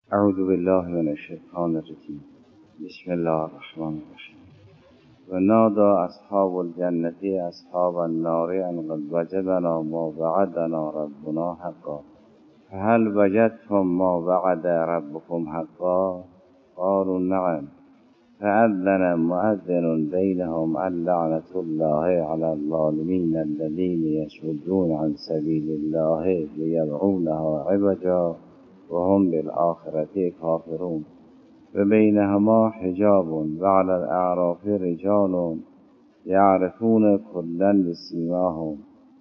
اعوذ بالله من الشیطان الرجیم. بسم الله الرحمن الرحیم. و نادى اصحاب الجنة اصحاب النار ان قد وجدنا ما وعدنا ربنا حقا فهل وجدتم ما وعد ربكم حقا قالوا نعم فأذن مؤذن بينهم اللعنة الله على الظالمين الذين يصدون عن سبيل الله ليبغونها عوجا وهم بالآخرة كافرون وبينهما حجاب وعلى الأعراف رجال يعرفون كلا بسيماهم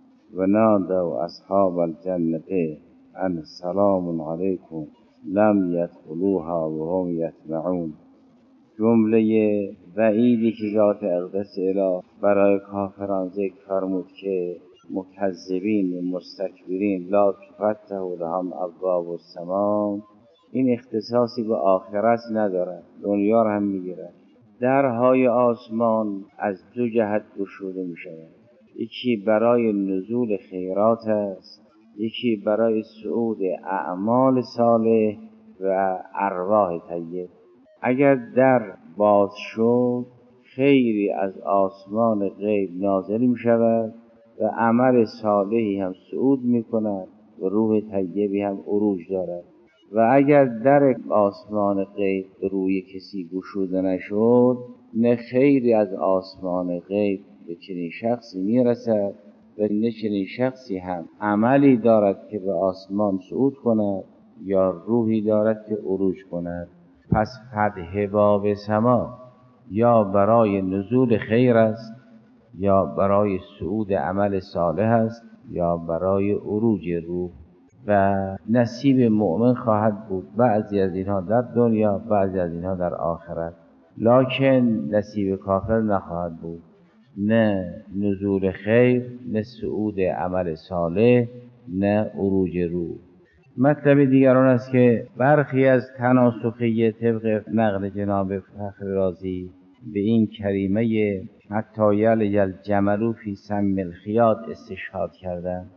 ونادوا أصحاب الجنة أن سلام عليكم لم يدخلوها وهم يطمعون. جمله وعیدی که ذات اقدس اله برای کافران ذکر فرمود که مکذبین و مستکبرین لا تفتح لهم ابواب السماء، این اختصاصی به آخرت ندارد، دنیا را هم میگیرد. درهای آسمان از دو جهت گشوده می شود، یکی برای نزول خیرات است، یکی برای صعود اعمال صالح و ارواح طیب. اگر در باز شد خیری از آسمان غیب نازل می شود و عمل صالحی هم صعود می کند و روح طیبی هم عروج دارد. و اگر در آسمان غیب به روی کسی گشوده نشد، نه خیری از آسمان غیب به چنین شخصی می رسد و نه چنین شخصی هم عملی دارد که به آسمان صعود کند یا روحی دارد که عروج کند. پس فتح باب سما یا برای نزول خیر است، یا برای صعود عمل صالح است، یا برای عروج روح. و نصیب مؤمن خواهد بود، بعضی از اینها در دنیا، بعضی از اینها در آخرت. لکن نصیب کافر نخواهد بود، نه نزول خیر، نه صعود عمل صالح، نه عروج روح. مطلب دیگر آن است که برخی از تناسخی طبق نقل جناب فخر رازی به این کریمه حتی یلج الجمل فی سم الخیاط استشهاد کردند.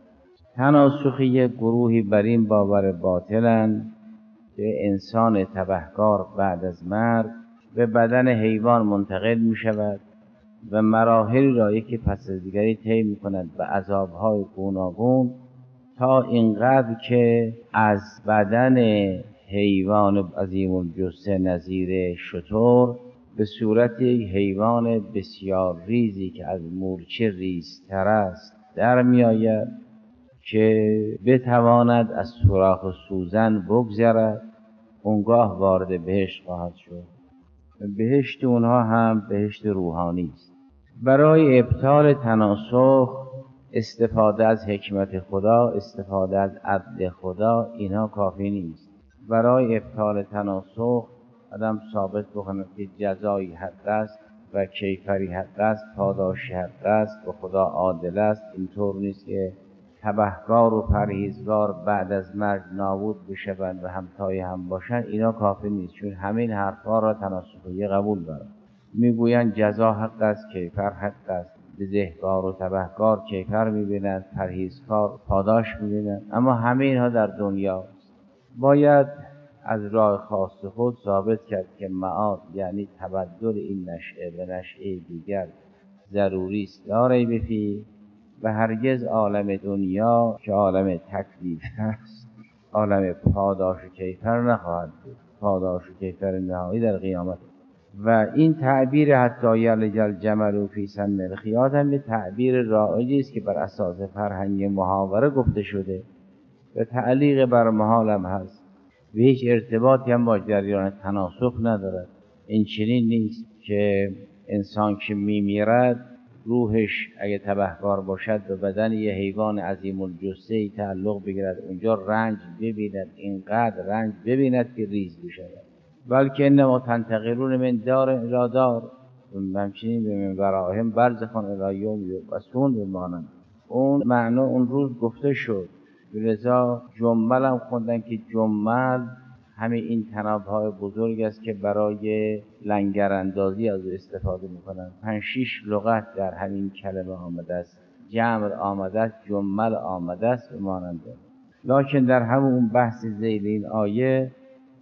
تناسخی گروهی بر این باور باطلند که انسان تبهکار بعد از مرگ به بدن حیوان منتقل می شود و مراحلی را یکی پس از دیگری طی می کند به عذابهای گوناگون تا اینقدر که از بدن حیوان عظیم الجثه نظیر شتر به صورت حیوان بسیار ریزی که از مورچه ریزتر است در می آید که بتواند از سوراخ سوزن بگذرد. اونگاه وارد بهشت خواهد شد. بهشت اونها هم بهشت روحانی است. برای ابطال تناسخ استفاده از حکمت خدا، استفاده از عدل خدا، اینها کافی نیست. برای ابطال تناسخ آدم ثابت بکنه که جزایی حق است و کیفری حق است، پاداشی حق است و خدا عادل است. اینطور نیست که تبهکار و پرهیزگار بعد از مرگ نابود بشوند و همتای هم باشند. اینا کافی نیست، چون همین حرفا را تناسخی قبول دارند. میگویند جزا حق است، کیفر حق است. بزهکار و تبهکار کیفر میبینند، پرهیزکار پاداش میبینند، اما همه اینها در دنیا. باید از راه خاص خود ثابت کرد که معاد یعنی تبدل این نشأه به نشأه دیگر ضروری است، لا ریب فیه. و هرگز عالم دنیا که عالم تکلیف است، عالم پاداش و کیفر نخواهد بود. پاداش و کیفر نهایی در قیامت. و این تعبیر حتی یلج الجمل فی سم الخیاط هم به تعبیر رایجی است که بر اساس فرهنگ محاوره گفته شده و تعلیق بر محال هم هست و هیچ ارتباطی هم با جریان تناسخ ندارد. این چنین نیست که انسان که میمیرد روحش اگه تبهکار باشد به بدن یه حیوان عظیم الجثه تعلق بگیرد، اونجا رنج ببیند، اینقدر رنج ببیند که ریز بشود. بلکه انما تنتقلون من دار الی دار و همچنین به من وراهم برزخون الی یوم یبعثون بمانند. اون معنا اون روز گفته شد. لذا جمل هم خوندن که جمل همین این تنابهای بزرگ است که برای لنگر اندازی از او استفاده میکنن. 5-6 لغت در همین کلمه آمده است. جمع آمده است، جمل آمده است و ماننده. لکن در همون بحث ذیل این آیه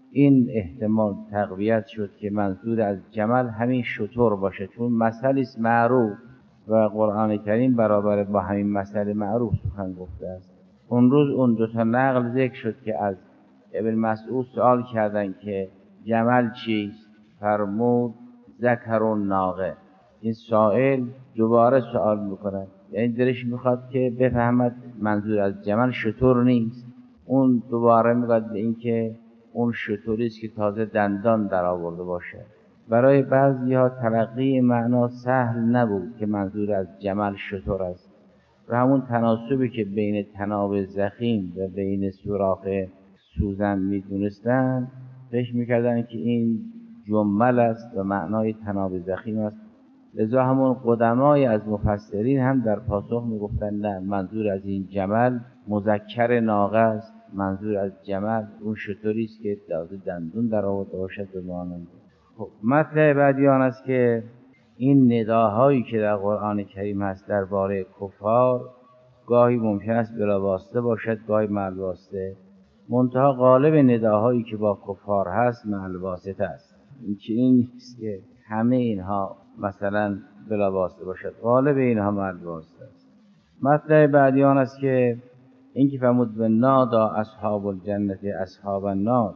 این احتمال تقویت شد که منظور از جمل همین شتر باشه، چون مسئله است معروف و قرآن کریم برابر با همین مسئله معروف سخن گفته است. اون روز اون دو تا نقل ذکر شد که از ابن مسعود سوال کردند که جمل چیست؟ فرمود ذکر الناقه. این سائل دوباره سوال میکند، یعنی دلش میخواد که بفهمد منظور از جمل شتر نیست. اون دوباره میگوید به این که اون شتری است که تازه دندان در آورده باشه. برای بعضی‌ها تلقی معنا سهل نبود که منظور از جمل شتر است و همون تناسبی که بین طناب ضخیم و بین سوراخ سوزن میدونستن، فکر میکردن که این جمل است و معنای طناب ضخیم است. لذا همون قدمای از مفسرین هم در پاسخ میگفتن نه، منظور از این جمل مذکر ناقه است، منظور از جمل اون شتری است که دندون در آورده باشد به مانند. خب مطلب بعدی آن است که این نداهایی که در قرآن کریم هست درباره کفار گاهی ممکن است بلا واسطه باشد، گاهی مع واسطه. منتها غالب نداهایی که با کفار هست مع واسطه است. این نیست که همه اینها مثلا بلا واسطه باشد، غالب اینها مع واسطه است. مطلب بعدی آن است که این که فرمود و نادا اصحاب الجنت اصحاب النار،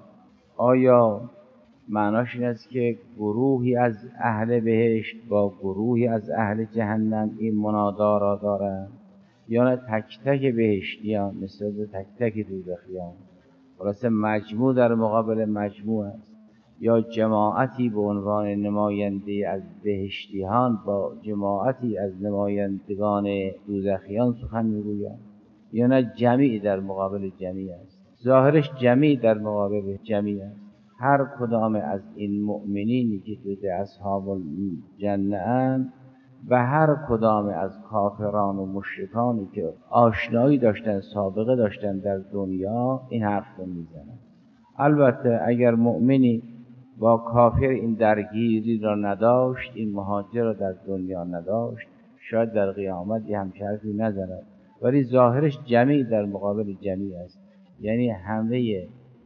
آیا معناش این است که گروهی از اهل بهشت با گروهی از اهل جهنم این منادا را دارند، یا نه تک تک بهشتیان مثل تک تک دوزخیان؟ خلاصه مجموع در مقابل مجموع است، یا جماعتی به عنوان نماینده از بهشتیان با جماعتی از نمایندگان دوزخیان سخن میگویند، یا نه جمعی در مقابل جمعی است؟ ظاهرش جمعی در مقابل جمعی است. هر کدام از این مؤمنینی که جز اصحاب الجنه اند و هر کدام از کافران و مشرکانی که آشنایی داشتن، سابقه داشتن در دنیا، این حرف رو میزنن. البته اگر مؤمنی با کافر این درگیری را نداشت، این مهاجر را در دنیا نداشت، شاید در قیامت یه همچه حرفی نزند، ولی ظاهرش جمعی در مقابل جمعی است. یعنی همه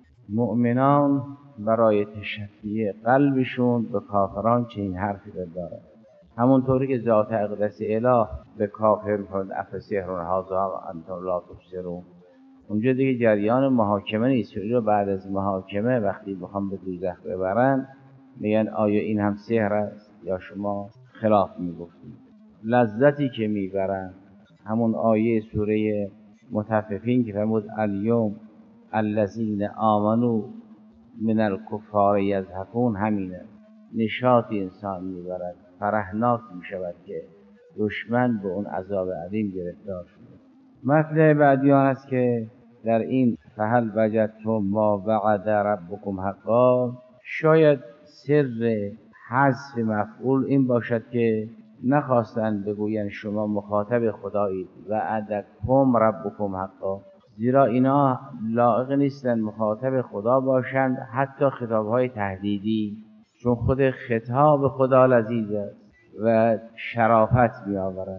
مؤمنان برای تشفی قلبشون به کافران چه این حرفی را دارد. همونطوری که ذات اقدس اله به کافر می‌فرماید افسحر هذا انتم لا تبصرون. اونجا دیگه جریان محاکمه نیست، رو بعد از محاکمه وقتی بخوام به دوزخ ببرن میگن آیا این هم سحر است یا شما خلاف میگفتید. لذتی که میبرن همون آیه سوره مطففین که فرمود الیوم الذین آمنوا من الکفار یضحکون، همینه. نشاطی انسان میبرد، فرحناک میشود که دشمن به اون عذاب عظیم گرفتار شده. مطلب بعدی آن است که در این فهل وجدتم ما وعد ربکم حقا، شاید سر حذف مفعول این باشد که نخواستند بگویند شما مخاطب خدایید وعدکم ربکم حقا، زیرا اینا لایق نیستند مخاطب خدا باشند، حتی خطابهای تهدیدی، چون خود خطاب خدا لذیذ است و شرافت می آورد.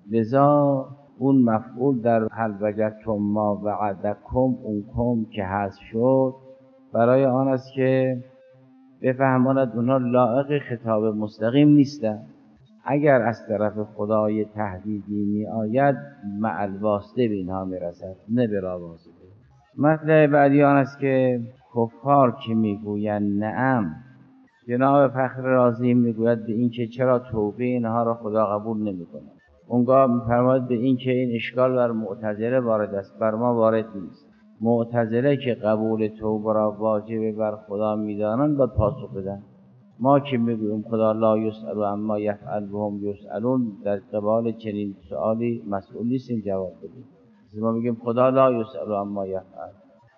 لذا اون مفعول در هل وجدتم ما وعدکم، اون کم که حذف شد برای آن است که بفهماند اونا لایق خطاب مستقیم نیستند. اگر از طرف خدای تهدیدی می آید مع الواسطه به اینها می رسد، نه بلا واسطه. مطلب بعدی آن است که کفار که می گویند نعم، جناب فخر رازی می گوید به این که چرا توبه اینها را خدا قبول نمی کند. اونگاه می فرماید به این که این اشکال بر معتزله وارد است، بر ما وارد نیست. معتزله که قبول توبه را واجب بر خدا می دانند باید پاسخ بدن. ما که میگوییم خدا لا یسأل عما یفعل و هم یسألون، در قبال چنین سؤالی مسئول نیستیم جواب بدیم. ما میگیم خدا لا یسأل عما یفعل.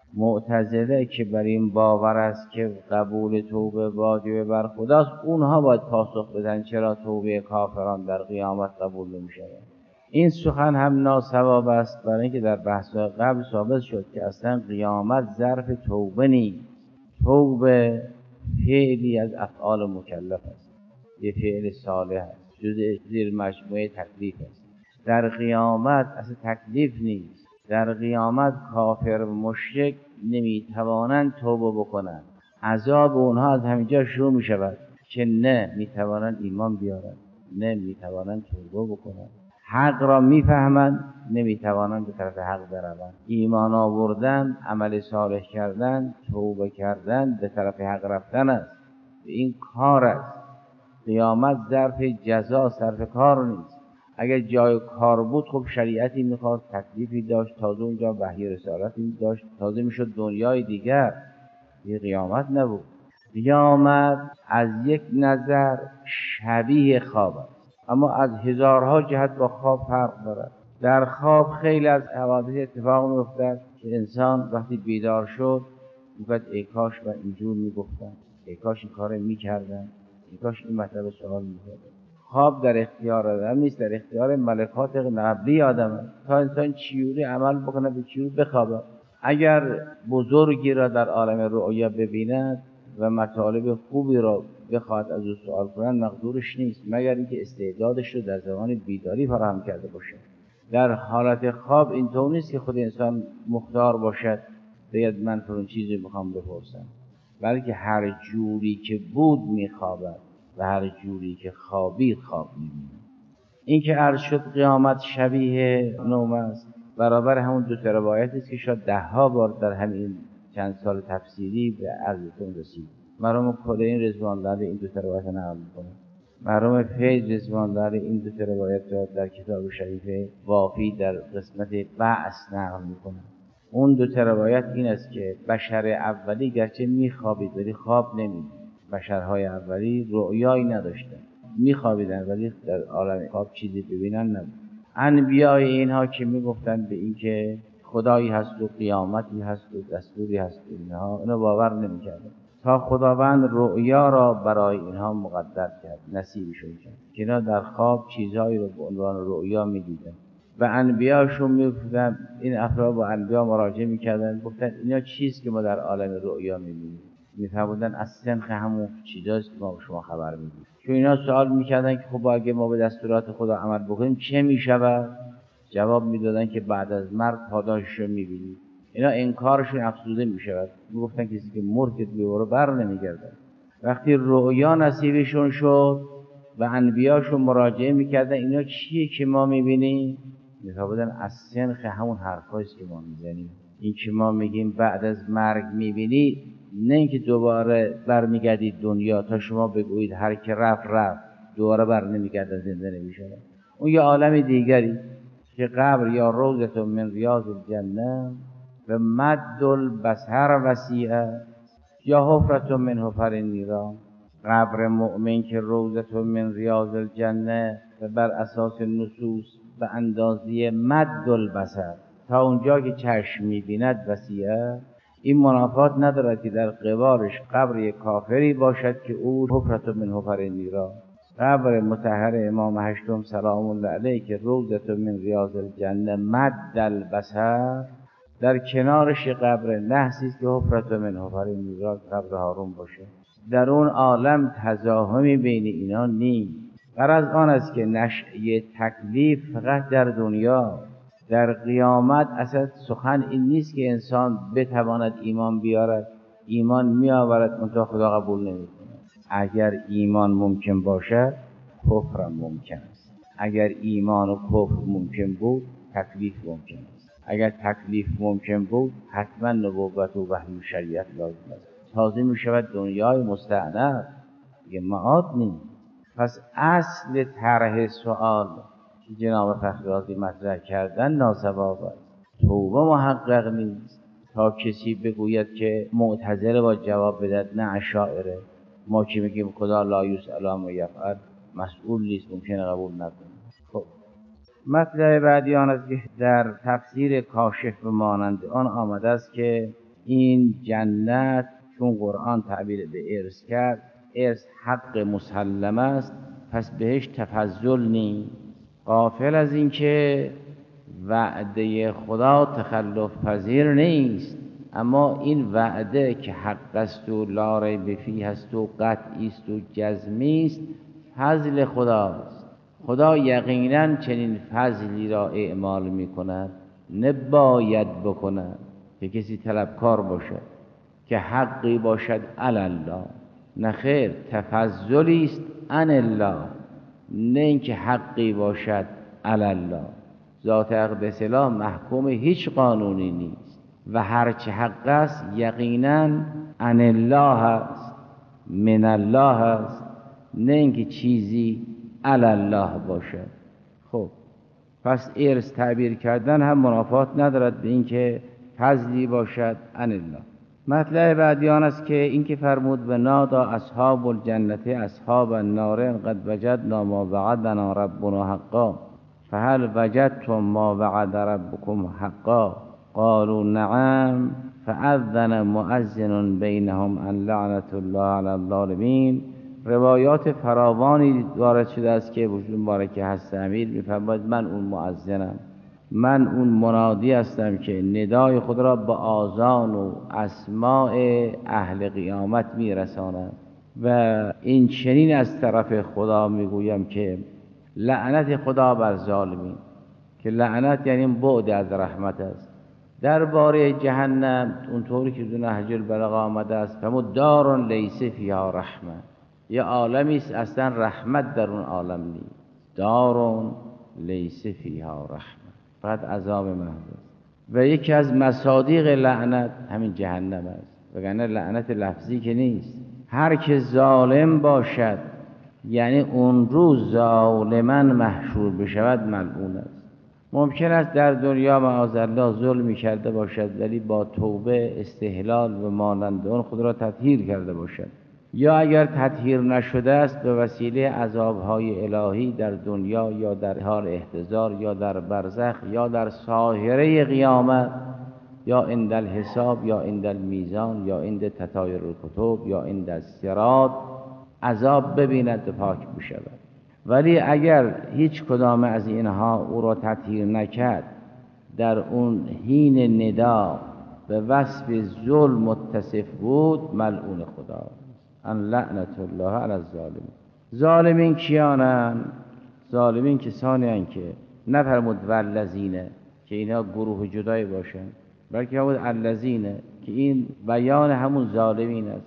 معتزله که بر این باور است که قبول توبه واجب بر خداست، اونها باید پاسخ بدن چرا توبه کافران در قیامت قبول نمیشه. این سخن هم ناصواب است، برای اینکه در بحث قبل ثابت شد که اصلا قیامت ظرف توبه نیست. توبه فعلی از افعال مکلف است، یه فعل صالح است، زیر مجموعه تکلیف است. در قیامت اصلا تکلیف نیست. در قیامت کافر و مشرک نمیتوانند توبه بکنند، عذاب اونها از همینجا شروع می شود که نه میتوانند ایمان بیارند، نه میتوانند توبه بکنند، حق را میفهمند نمیتوانند به طرف حق بروند. ایمان آوردن، عمل صالح کردن، توبه کردن به طرف حق رفتن است. این کار است. قیامت ظرف جزا صرف کار نیست. اگر جای کار بود خب شریعتی میخواست، تکلیفی داشت، تازه اونجا وحی رسالتی داشت، تازه میشد دنیای دیگر. یه قیامت نبود. قیامت از یک نظر شبیه خواب است، اما از هزارها جهت با خواب فرق دارد. در خواب خیلی از حوادث اتفاق میافتد که انسان وقتی بیدار شد میگوید ای کاش من اینجور میگفتم، ای کاش این کار میکردم، ای کاش این مطلب سوال میکردم. خواب در اختیار آدم نیست، در اختیار ملکات قبلی آدم است تا انسان چیوری عمل بکنه، به چیوری بخوابه. اگر بزرگی را در عالم رؤیا ببیند و مطالب خوبی را بخواد از او سوال کنند مقدورش نیست، مگر اینکه استعدادش رو در زمان بیداری فراهم کرده باشد. در حالت خواب اینطور نیست که خود انسان مختار باشد بگید من فلان چیزی میخوام بپرسم، بلکه هر جوری که بود میخوابد و هر جوری که خوابید خواب میبیند. این که عرض شد قیامت شبیه نوم است برابر همون دو تا روایتی است که شاید 10 بار در همین چند سال تفسیری به عرضتون رسید. مرحوم کلینی رضوان الله این دو تا روایت نقل می‌کنه. مرحوم فیض رضوان الله این دو تا روایت را در کتاب شریف وافی در قسمت بعث نقل می‌کنه. اون دو تا روایت این است که بشر اولی گرچه میخوابید ولی خواب نمی‌دید. بشرهای اولی رؤیایی نداشتند، میخوابیدن ولی در عالم خواب چیزی ببینن نبود. انبیای اینها که میگفتن به این که خدایی هست و قیامتی هست و دستوری هست، اینها باور نمیکردن تا خداوند رؤیا را برای اینها مقدر کرد، نصیبشون کرد که اینا در خواب چیزهایی رو به عنوان رؤیا میدیدن و انبیاشون میگفتن. این افراد با انبیا مراجعه میکردن، گفتن اینا چیزی که ما در عالم رؤیا میبینیم. میفهموندن از سنخ همون چیزاست که ما به شما خبر میدیم. چون اینا سوال میکردن که خب اگه ما به دستورات خدا عمل بکنیم چه میشود؟ جواب میدادن که بعد از مرگ پاداشش رو میبینید. اینا انکارشون افزوده میشود. میگفتن کسی که مرد که دوباره بر نمیگرده. وقتی رؤیا نصیبشون شد و انبیاشون مراجعه میکردن اینا چیه که ما میبینیم؟ میفهموندن از سنخ همون حرفاییست که ما میزنیم. این که ما میگیم بعد از مرگ میبینی، نه اینکه دوباره برمیگردید دنیا تا شما بگویید هر که رفت دوباره بر نمیگرده، زنده نمیشه. اون یه عالم دیگری که قبر یا روضة من ریاض الجنه و مد البصر وسیعه یا حفرة من حفر النیران. قبر مؤمن که روضة من ریاض الجنه و بر اساس نصوص به اندازه مد البصر تا اونجا که چشم میبیند وسیعه. این منافات ندارد که در قبارش قبر یک کافری باشد که او حفرة من حفر النیران. قبر مطهر امام هشتم سلام الله علیه که روضة من ریاض الجنه مد البصر، در کنارش قبر نحسی است که حفرة من حفر النیران، قبر هارون باشه. در اون عالم تزاحمی بین اینا نیست. غرض آن است که نشأه تکلیف فقط در دنیا. در قیامت اصلا سخن این نیست که انسان بتواند ایمان بیارد. ایمان میآورد منتها خدا قبول نمی‌کند. اگر ایمان ممکن باشد کفر ممکن است. اگر ایمان و کفر ممکن بود تکلیف ممکن است. اگر تکلیف ممکن بود حتما نبوت و وحی و شریعت لازم است. تازه می شود دنیای مستأنف، دیگه معاد نیست. پس اصل طرح سوال که جناب فخررازی مطرح کردن ناصواب است. توبه محقق نیست تا کسی بگوید که معتزله با جواب بدهد نه اشاعره. ما که میگیم خدا لا یسأل عما یفعل مسئول نیست، ممکنه قبول نکنه. خب مطلب بعدی آن است که در تفسیر کاشف و مانند آن آمده است که این جنت چون قرآن تعبیر به ارث کرد، ارث حق مسلم است، پس بهش تفضل نیست. غافل از این که وعده خدا تخلف پذیر نیست، اما این وعده که حق است و لا ریب فیه است و قطعی است و جزمی است فضل خداست. خدا یقینا چنین فضلی را اعمال می کند، نباید بکند که کسی طلبکار باشد، که حقی باشد علی الله، نه خیر، تفضلی است عن الله، نه اینکه حقی باشد علی الله. ذات اقدس الله محکوم هیچ قانونی نیست و هرچه حق است یقینا عن الله است، من الله است، نه اینکه چیزی علی الله باشد. خب پس ارث تعبیر کردن هم منافات ندارد به اینکه فضلی باشد عن الله. مطلب بعدی آن است که اینکه فرمود و نادا اصحاب الجنت اصحاب النار قد وجدنا ما وعدنا ربنا حقا فهل وجدتم ما وعد ربكم حقا قالوا نعم فأذن مؤذن بینهم ان لعنة الله علی الظالمین. روایات فراوانی وارد شده است که مبارکه هست امیر می‌فرماید من اون مؤذنم، من اون منادی هستم که ندای خود را با آذان و اسماع اهل قیامت میرسانم و این چنین از طرف خدا میگویم که لعنت خدا بر ظالمین، که لعنت یعنی بعد از رحمت است. درباره جهنم اونطوری که در نهج البلاغه آمده است فرمود دار لیس فیها رحمه، یه عالمی است اصلا رحمت در اون عالم نیست. دار لیس فیها رحمه، فقط عذاب محض است. و یکی از مصادیق لعنت همین جهنم است، وگرنه لعنت لفظی که نیست. هر که ظالم باشد یعنی اون روز ظالما محشور بشود ملعون است. ممکن است در دنیا معاذالله ظلمی کرده باشد ولی با توبه استحلال و مانند اون خود را تطهیر کرده باشد، یا اگر تطهیر نشده است به وسیله عذابهای الهی در دنیا یا در حال احتضار یا در برزخ یا در ساحره قیامت یا عند الحساب یا عند المیزان یا عند تطایر الکتب یا عند الصراط عذاب ببیند و پاک بشود. ولی اگر هیچ کدام از اینها او را تطهیر نکرد، در اون حین ندا به وصف ظلم متصف بود، ملعون خدا ان لعنت الله علی الظالمین. ظالمین کیانند؟ ظالمین کسانی هستند که نفرمود والذین که اینها گروه جدایی باشند، بلکه فرمود الذین که این بیان همون ظالمین است.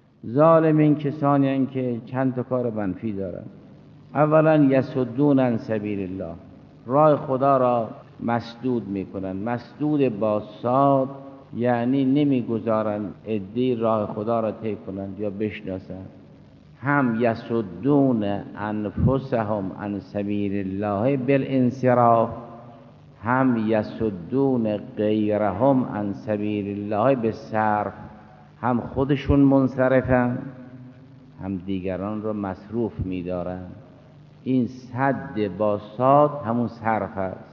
ظالمین کسانی هستند که چند تا کار منفی دارند. اولا یصدون عن سبیل الله، راه خدا را مسدود میکنند. مسدود با صاد یعنی نمیگذارند عده‌ای راه خدا را طی کنند یا بشناسند. هم یصدون انفسهم عن سبیل الله بالانصراف، هم یصدون غیرهم عن سبیل الله بالصرف، هم خودشون منصرفن هم دیگران را مصروف می‌دارند. این صد با صاد همون صرف است.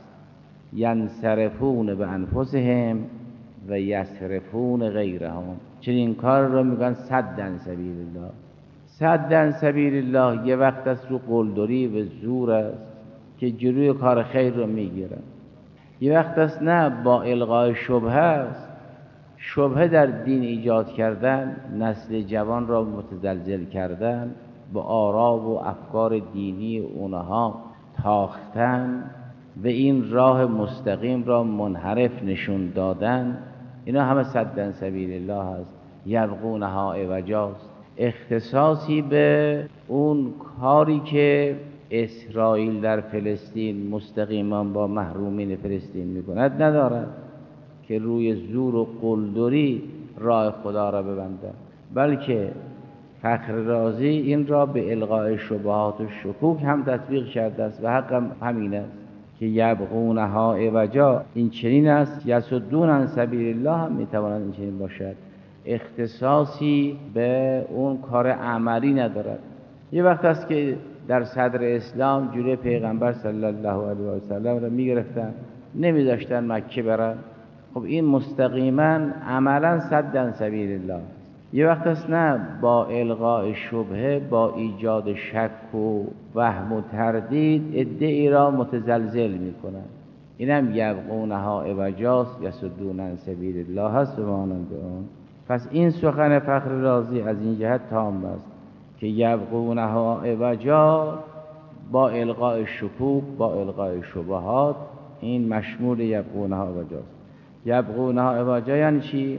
ینصرفون به انفسهم و یصرفون غیرهم، چنین کار را میگن صدن سبیل الله. صدن سبیل الله یه وقت است رو قلدری و زور است که جلوی کار خیر رو میگیرن، یه وقت است نه با الغای شبهه است. شبهه در دین ایجاد کردن، نسل جوان را متزلزل کردن، با آرا و افکار دینی اونها تاختن و این راه مستقیم را منحرف نشون دادن، اینا همه صدن سبیل الله هست. یبغونها عوجاست، اختصاصی به اون کاری که اسرائیل در فلسطین مستقیما با محرومین فلسطین میکند ندارد که روی زور و قلدری راه خدا را ببندند، بلکه فخر رازی این را به الغای شبهات و شکوک هم تطبیق کرده است و حق هم همین است که یبغونها عوجا این چنین است. یصدون عن سبیل الله هم میتواند این چنین باشد، اختصاصی به اون کار عملی ندارد. یه وقت است که در صدر اسلام جلوی پیغمبر صلی الله علیه و سلم را میگرفتن، نمیذاشتن مکه برن. خب این مستقیما عملا صدن سبیل الله. یه وقت است نه با الغاء شبهه، با ایجاد شک و وهم و تردید ادعی را متزلزل میکنن. اینم یبغونها عوجاست، یصدون عن سبیل الله هست و مانند اون. پس این سخن فخر رازی از این جهت تام است که یبغونها عوجا با الغاء شکوک، با الغاء شبهات، این مشمول یبغونها عوجاست. یبغونها عوجا یعنی چی؟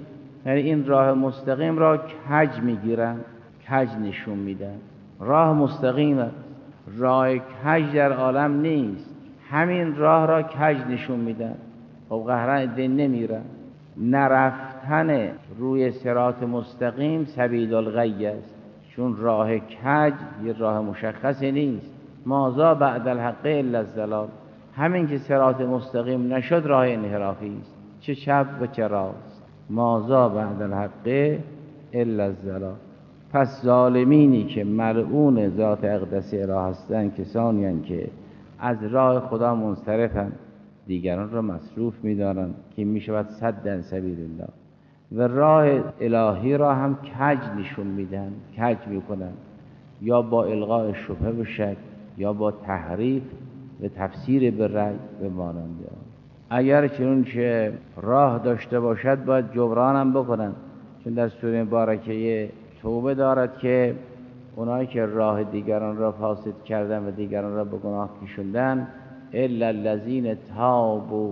یعنی این راه مستقیم را کج میگیرن، کج نشون میدن. راه مستقیم است، راه کج در عالم نیست. همین راه را کج نشون میدن. خب قهرن عده نمیرن. نرفتن روی صراط مستقیم سبیل الغی است، چون راه کج یه راه مشخصی نیست. ماذا بعد الحق الا الضلال. همین که صراط مستقیم نشد راه انحرافی است، چه چپ و چه راست. ماذا بعد الحق الا الضلال. پس ظالمینی که ملعون ذات اقدس اله هستند کسانی هستند که از راه خدا منصرفند، دیگران را مصروف می‌دارند که میشود صد عن سبیل الله، و راه الهی را هم کج نشون میدن، کج میکنن، یا با الغاء شبهه و شک، یا با تحریف و تفسیر به رأی به مانند آن. اگر چنانچه راه داشته باشد باید جبران هم بکنن، چون در سوره مبارکه توبه دارد که اونایی که راه دیگران را فاسد کردن و دیگران را به گناه کشوندن، الا الذین تابوا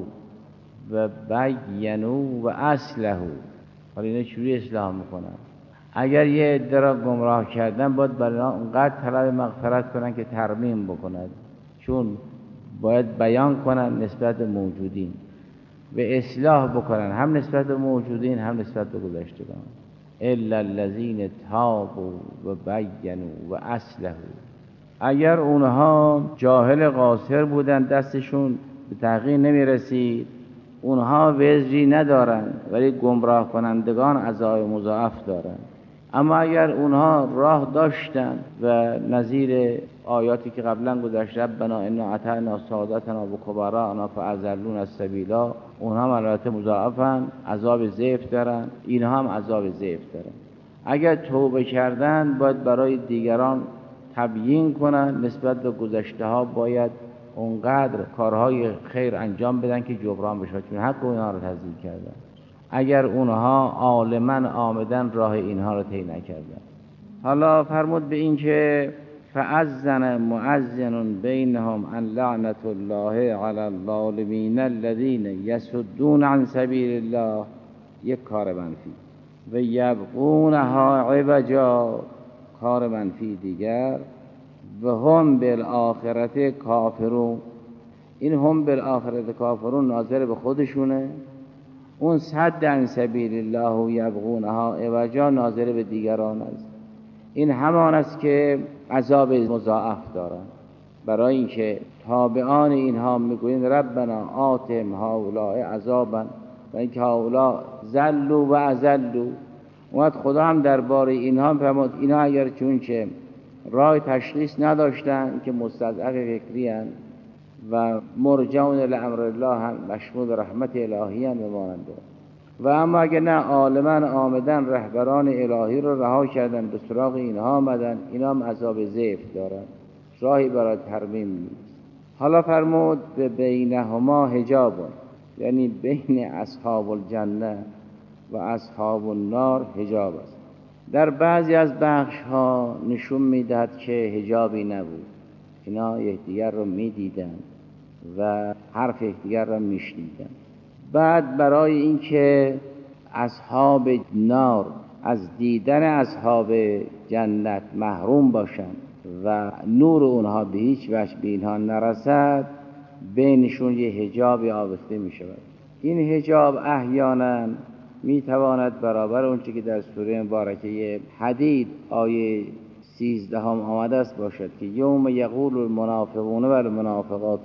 و بینوا و اصلحوا. حالا اینا چجوری اصلاح میکنن؟ اگر یه عده را گمراه کردن باید برای اونقدر طلب مغفرت کنن که ترمیم بکنند، چون باید بیان کنن نسبت موجودین و اصلاح بکنن، هم نسبت موجودین هم نسبت به گذشتگان. الا الذین تابوا و بینوا و اصلحوا. اگر اونها جاهل قاصر بودن، دستشون به تحقیق نمیرسید، اونها وزری ندارن، ولی گمراه کنندگان عذاب مضاعف دارن. اما اگر اونها راه داشتن و نظیر آیاتی که قبلا گذشته، ربنا انا اطعنا سادتنا و کبراءنا فاضلونا السبیلا، اونها هم البته مضاعفن، عذاب ضعف دارن، اینها هم عذاب ضعف دارن. اگر توبه کردن باید برای دیگران تبیین کنن، نسبت به گذشته ها باید اونقدر کارهای خیر انجام بدن که جبران بشه، چون حق اونها رو تضییع کردن. اگر اونها عالماً آمدن راه اینها رو طی نکردن. حالا فرمود به این که فأذن مؤذن بینهم ان لعنت الله علی الظالمین الذین یصدون عن سبیل الله، یک کار منفی، و یبغونها عوجا، کار منفی دیگر، و هم بالآخرت کافرون. این هم بالآخرت کافرون ناظر به خودشونه، اون صد عن سبیل الله و یبغونها عوجا ناظر به دیگران است. این همان است که عذاب مضاعف دارند، برای اینکه تابعان اینها میگویند ربنا آتهم هؤلاء عذابا، و اینکه هؤلاء ذلوا و اذلوا. اومد خدا هم درباره اینها فرمود اینها اگر چونچه راه تشخیص نداشتن که مستضعف فکری هستند و مرجعون لامر الله هم مشمول رحمت الهی هم بمانند. و اما اگر نه عالمان آمدن رهبران الهی رو رها کردن، به سراغ اینها آمدن، اینا هم عذاب ضعف دارن، راهی برای ترمیم نیست. حالا فرمود به بینهما حجاب، یعنی بین اصحاب الجنه و اصحاب النار حجاب است. در بعضی از بخش ها نشون میدهد که حجابی نبود، اینا یکدیگر رو میدیدن و حرف یکدیگر رو میشنیدن. بعد برای اینکه اصحاب نار از دیدن اصحاب جنت محروم باشند و نور اونها به هیچ وجه به اینها نرسد، بینشون یه حجابی آویخته می شود. این حجاب احیانا می تواند برابر اونچه که در سوره مبارکه حدید آیه 13 آمده است باشد که یوم یقول المنافقون و المنافقات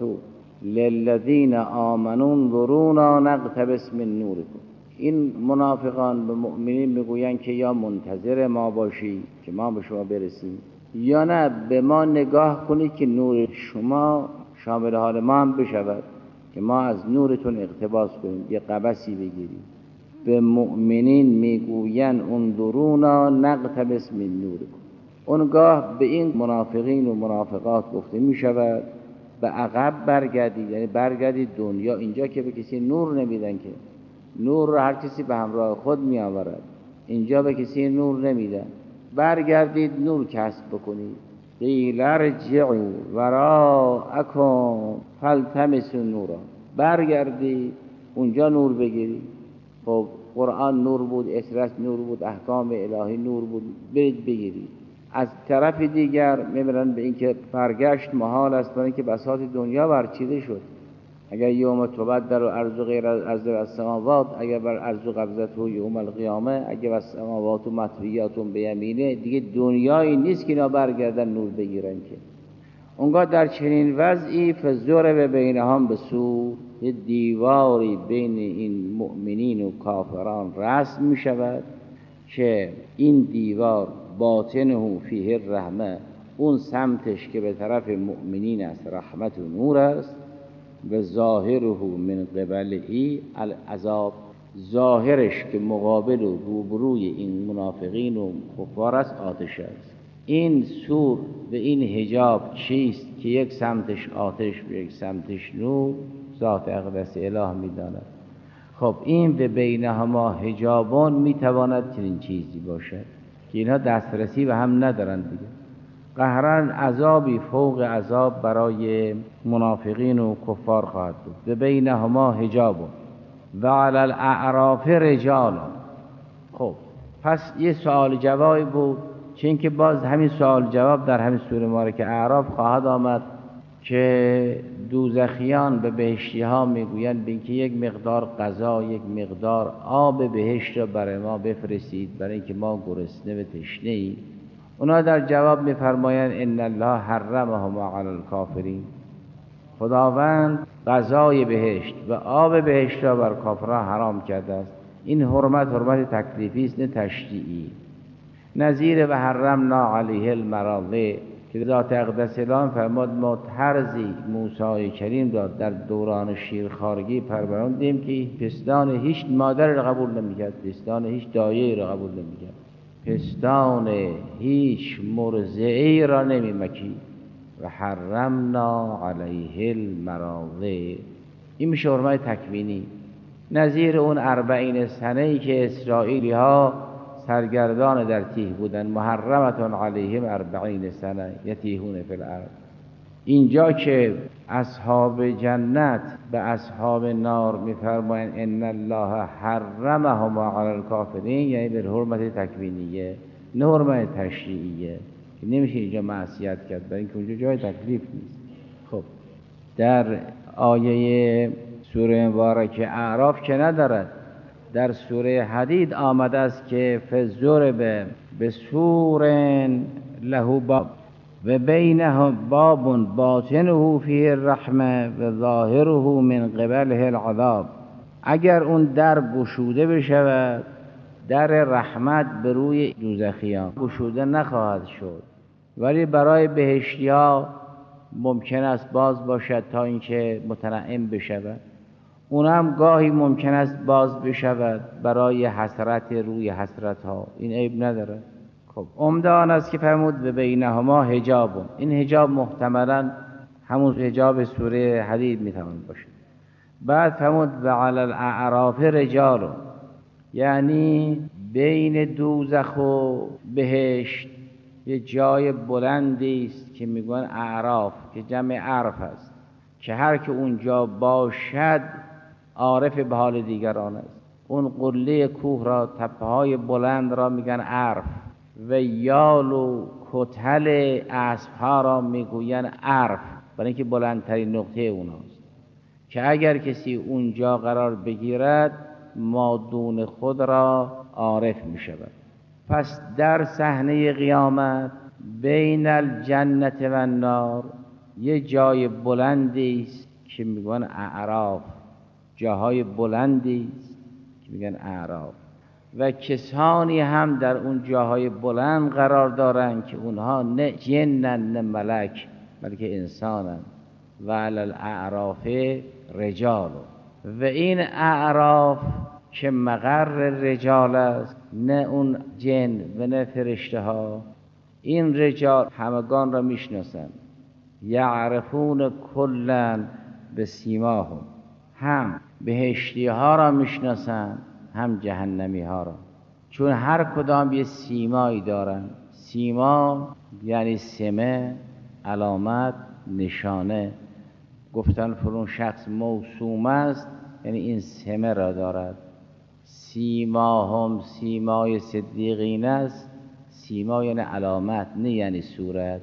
للذین آمنوا انظرونا نقتبس من نورکم. این منافقان به مؤمنین میگویند که یا منتظر ما باشی که ما به شما برسیم، یا نه به ما نگاه کنید که نور شما شامل حال ما هم بشود که ما از نورتون اقتباس کنیم، یه قبسی بگیریم. به مؤمنین میگویند انظرونا نقتبس من نورکم. اونگاه به این منافقین و منافقات گفته میشود به عقب برگردید، یعنی برگردید دنیا. اینجا که به کسی نور نمیدن، که نور را هر کسی به همراه خود می آورد، اینجا به کسی نور نمیدن. برگردید نور کسب بکنید. قیل ارجعوا وراءکم فالتمسوا نورا، برگردید اونجا نور بگیرید. خب قرآن نور بود، اطرت نور بود، احکام الهی نور بود، برید بگیرید. از طرف دیگر میبرن به اینکه برگشت محال است، برای اینکه بساط دنیا برچیده شد. اگر یوم تبدل الارض غیر الارض والسماوات، اگر بر ارض قبضته یوم القیامه، اگر والسماوات مطویات بیمینه، دیگه دنیایی نیست که اینا برگردن نور بگیرن. که اونگاه در چنین وضعی فضرب بینهم بسور، یه دیواری بین این مؤمنین و کافران رسم می شود که این دیوار باطنه فیه الرحمه، اون سمتش که به طرف مؤمنین است رحمت و نور است، و ظاهره من قبلهی العذاب، ظاهرش که مقابل و روبروی این منافقین و کفار است آتش است. این سور و این حجاب چیست که یک سمتش آتش و یک سمتش نور؟ ذات اقدس اله می‌داند. خب این به بینهما حجابان میتواند چنین چیزی باشد که اینها دسترسی به هم ندارند دیگه. قهرن عذابی فوق عذاب برای منافقین و کفار خواهد بود. به بینهما حجاب و علی الاعراف رجال. خب پس یه سوال جوابی بود، چون که باز همین سوال جواب در همین سوره مبارکه اعراف خواهد آمد که دوزخیان به بهشتی ها میگویند به اینکه یک مقدار غذا، یک مقدار آب بهشت را برای ما بفرستید، برای اینکه ما گرسنه و تشنه ایم. اونا در جواب میفرمایند ان الله حرمهما علی الکافرین، خداوند غذای بهشت و آب بهشت را بر کافرها حرام کرده است. این حرمت تکلیفی است نه تشریعی. نظیر و حرمنا علیه المراضع که ذات اقدس اله فرمود ما طرزی موسی کریم را در دوران شیرخوارگی پروراندیم که پستان هیچ مادر را قبول نمی‌کرد، پستان هیچ دایه را قبول نمی‌کرد، پستان هیچ مرضعی را نمی‌مکید. و حرمنا علیه المراضع، این میشه حرمت تکوینی. نظیر اون 40 سنه‌ای که اسرائیلی ها سرگردان در تیه بودن، محرمتون علیهم 40 سنه یتیهون فی الارض. اینجا که اصحاب جنت به اصحاب نار میفرمایند ان الله حرمهما علی الکافرین، یعنی به حرمت تکوینیه نه حرمت تشریعیه که نمیشه اینجا معصیت کرد، برای اینکه اونجا جای تکلیف نیست. خب در آیه سوره مبارکه اعراف که ندارد، در سوره حدید آمده است که فضرب بسور له باب و بینه باب باطنه فیه الرحمه و ظاهره من قبله العذاب. اگر اون در گشوده بشود، در رحمت به روی دوزخیان گشوده نخواهد شد، ولی برای بهشتی ها ممکن است باز باشد تا اینکه متنعم بشود. اونم گاهی ممکن است باز بشود برای حسرت روی حسرت ها، این عیب نداره. خب عمده آن است که فرمود و بینهما حجاب، این حجاب محتملا همون حجاب سوره حدید میتواند باشه. بعد فرمود و علی الاعراف رجال، یعنی بین دوزخ و بهشت یه جای بلندی است که میگن اعراف، که جمع عرف است، که هر که اونجا باشد عارف به حال دیگران است. اون قله کوه را، تپه‌های بلند را میگن عرف، و یال و کتل اسب‌ها را میگوین عرف، برای اینکه بلندترین نقطه اوناست، که اگر کسی اونجا قرار بگیرد مادون خود را عارف میشود. پس در صحنه قیامت بین الجنت و النار یه جای بلندی است که میگن اعراف، جاهای بلندی است که میگن اعراف، و کسانی هم در اون جاهای بلند قرار دارند که اونها نه جنن نه ملک بلکه انسانن. و علی الاعراف رجال، و این اعراف که مقر رجال است، نه اون جن و نه فرشته ها، این رجال همگان را میشناسند. یعرفون کلا بسیماهم، هم بهشتی ها را میشناسند هم جهنمی ها را، چون هر کدام یه سیمایی دارند. سیما یعنی سمه، علامت، نشانه. گفتن فلان شخص موسوم است، یعنی این سمه را دارد. سیماهم سیمای صدیقین است. سیما یعنی علامت، نه یعنی صورت.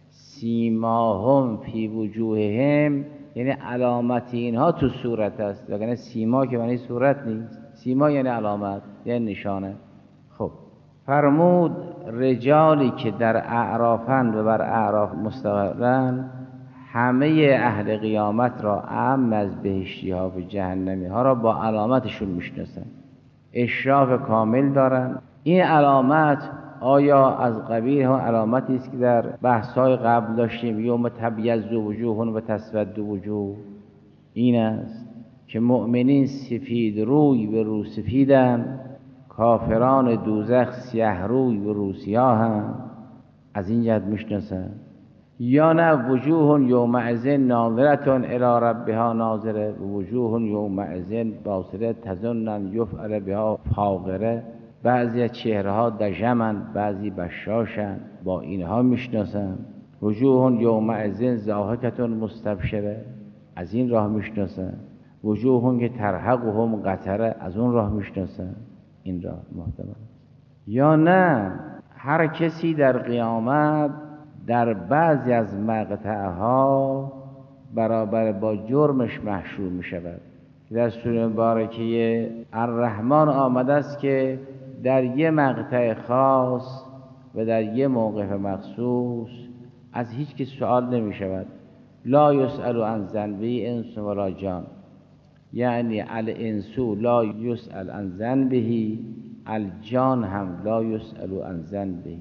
سیماهم فی وجوههم یعنی علامت اینها تو صورت است، وگرنه سیما که معنی صورت نیست. سیما یعنی علامت، یعنی نشانه. خب فرمود رجالی که در اعرافن و بر اعراف مستقرن، همه اهل قیامت را اعم از بهشتی ها و جهنمی ها را با علامتشون میشناسن، اشراف کامل دارن. این علامت آیا از قبیل هم علامتی است که در بحث‌های قبل داشتیم، یوم تبیض وجوه و تسود وجوه؟ این است که مؤمنین سفید روی و رو سفیدن، کافران دوزخ سیاه روی و رو سیاهن. از این جهت میشناسن. یا نه وجوه یومئذ ناظرة الی ربها ناظره و وجوه یومئذ باسره تظن ان یفعل بها فاقره. بعضی از چهره ها دژمن، بعضی بشاشن، با اینها میشناسن. وجوه یومئذ ضاحکة مستبشره، از این راه میشناسن. وجوه که ترهقهم قتره، از اون راه میشناسن. این راه محتمل. یا نه هر کسی در قیامت در بعضی از مقطعها برابر با جرمش محشور می شود. در سوره مبارکه الرحمن آمده است که در یه مقطع خاص و در یه موقف مخصوص از هیچ کی سوال نمی شود. لا یسأل عن ذنبه انس ولا جان، یعنی الانس لا یسأل عن ذنبه، الجان هم لا یسأل عن ذنبه.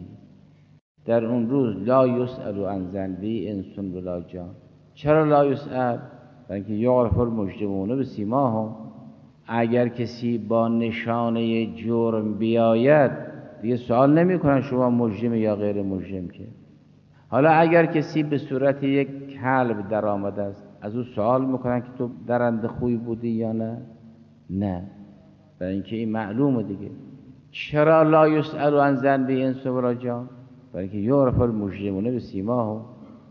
در اون روز لا یسأل عن ذنبه انس ولا جان. چرا لا یسأل؟ برای اینکه یعرف المجرمون بسیماهم. اگر کسی با نشانه جرم بیاید دیگه سوال نمی کنن شما مجرم یا غیر مجرم. که حالا اگر کسی به صورت یک کلب در آمده است، از او سوال میکنن که تو درنده خوی بودی یا نه؟ نه، برای اینکه این معلومه دیگه. چرا لا یسأل عن ذنبه انس ولا جان؟ برای اینکه یعرف المجرمون بسیماهم.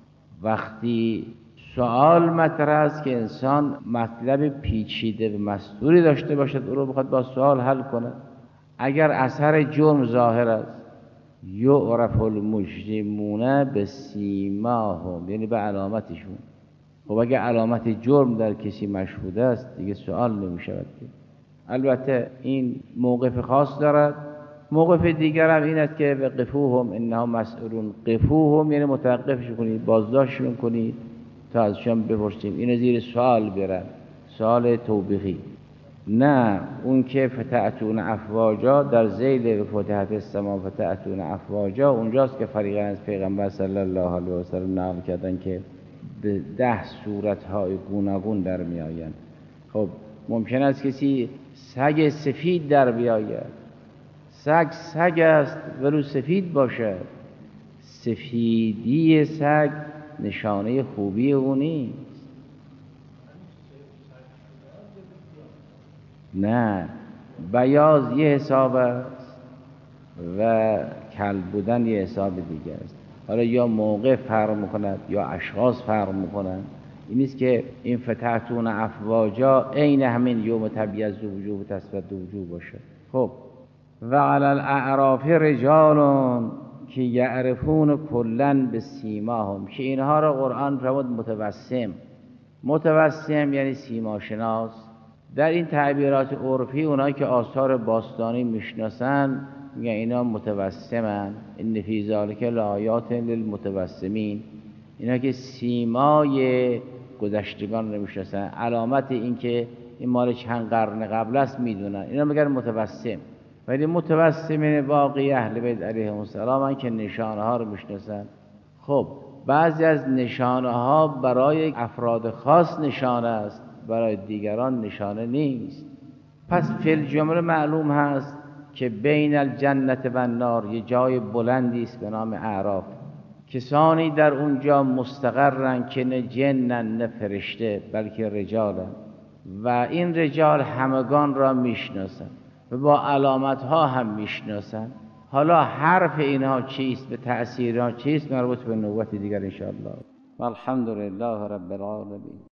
وقتی سوال مطرح است که انسان مطلب پیچیده و مستوری داشته باشد، او رو بخواد با سوال حل کنه. اگر اثر جرم ظاهر است، یعرف المجرمون بسیماهم یعنی به علامتشون. خب اگر علامت جرم در کسی مشهود است دیگه سوال نمی شود. البته این موقف خاص دارد. موقف دیگر هم این است که وقفوهم انها مسئولون. قفوهم یعنی متوقفش کنید، بازداشتشون کنید تا ازشون بپرسیم. اینو زیر سوال برن، سوال توبیخی. نه اون که فتأتون افواجا در ذیل فتحت السما فتأتون افواجا، اونجاست که فریقا از پیغمبر صلی الله علیه و سلم نقل کردن که به 10 صورت‌های گوناگون در می آیند. خب ممکن است کسی سگ سفید در بیاید. سگ است ولو سفید باشد. سفیدی سگ نشانه خوبی او نیست. نه، بیاض یه حساب است و کل بودن یه حساب دیگه است. حالا یا موقع فرق میکند یا اشخاص فرق میکنند. این نیست که این فتحتون افواجا عین همین یوم تبیض وجوه و تسود وجوه باشه. خب و علی الاعراف رجال که یعرفون کلا بسیماهم، که اینها را قرآن فرمود متوسم یعنی سیماشناس. در این تعبیرات عرفی اونایی که آثار باستانی میشناسن میگن اینا متوسمن. ان فی ذلک لآیات للمتوسمین. اینا که سیمای گذشتگان رو میشناسن، علامت این که این مال چند قرن قبل است میدونن، اینا میگن متوسم. ولی متوسمین باقی اهل بیت علیهم السلام که نشانه ها رو میشناسن. خب بعضی از نشانه ها برای افراد خاص نشانه است، برای دیگران نشانه نیست. پس فی الجمله معلوم هست که بین الجنت و النار یه جای بلندی است به نام اعراف. کسانی در اونجا مستقرن که نه جنن نه فرشته بلکه رجالن، و این رجال همگان را میشناسن و با علامت ها هم میشناسن. حالا حرف اینها چیست، به تأثیر ها چیست، مربوط به نوبت دیگر انشاءالله. والحمد لله رب العالمین.